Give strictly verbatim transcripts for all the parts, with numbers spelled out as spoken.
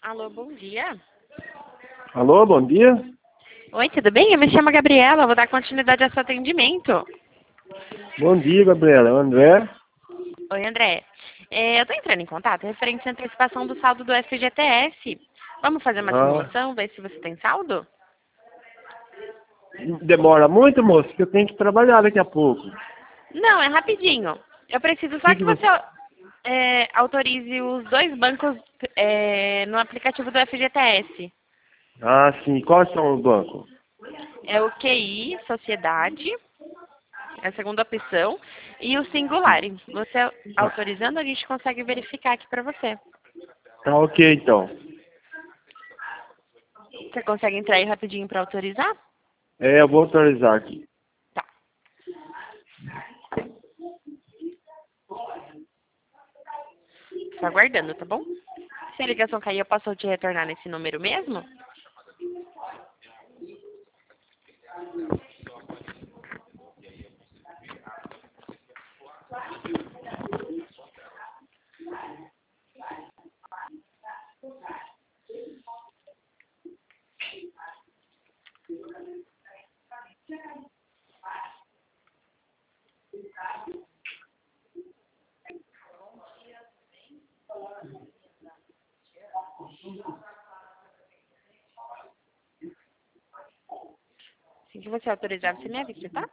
Alô, bom dia. Alô, bom dia. Oi, tudo bem? Eu me chamo Gabriela, vou dar continuidade ao seu atendimento. Bom dia, Gabriela. É o André. Oi, André. É, eu estou entrando em contato referente à antecipação do saldo do F G T S. Vamos fazer uma Ah, simulação, ver se você tem saldo? demora muito, moço, que eu tenho que trabalhar daqui a pouco. O Não, é rapidinho. Eu preciso só que que que você você... é, autorize os dois bancos é, no aplicativo do F G T S. Ah, sim. Quais são os bancos? É o Q I, Sociedade, é a segunda opção, e o Singular. Você Ah, autorizando, a gente consegue verificar aqui para você. tá ok, então. Você consegue entrar aí rapidinho para autorizar? É, eu vou autorizar aqui. Tá. Tô aguardando, tá bom? Se a ligação cair, eu posso te retornar nesse número mesmo? Assim que você autorizar, você me avisa, tá?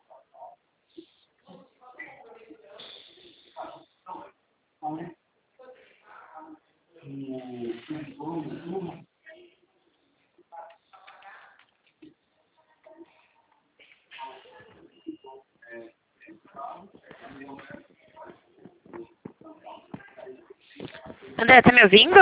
André, tá me ouvindo?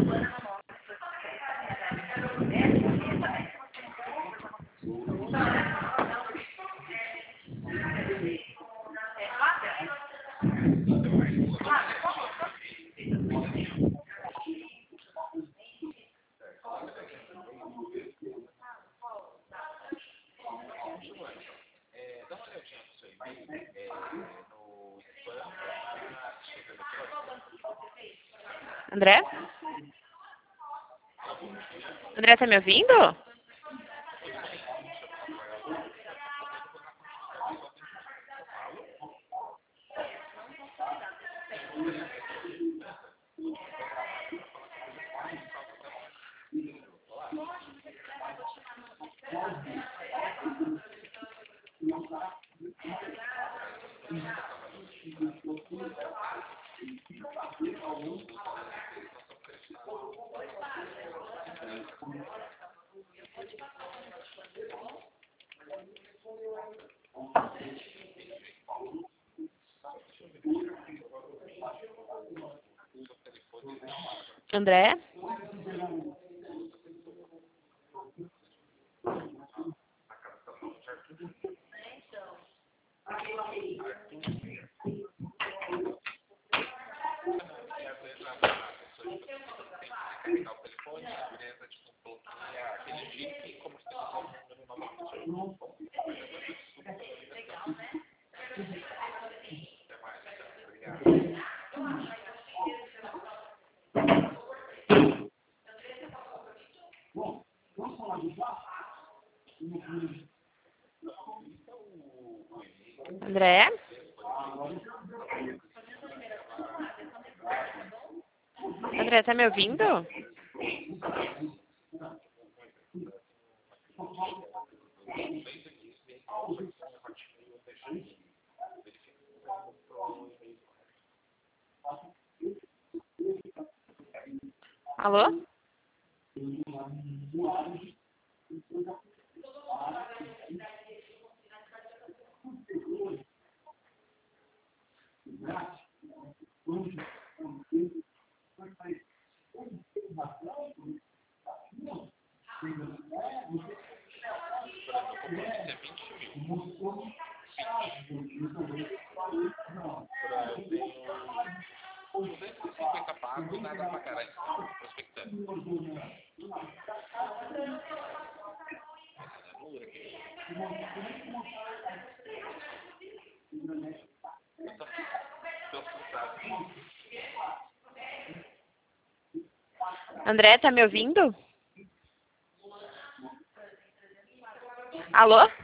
André? André, tá me ouvindo? André? André? André, tá me ouvindo? Alô? André, tá me ouvindo? Alô?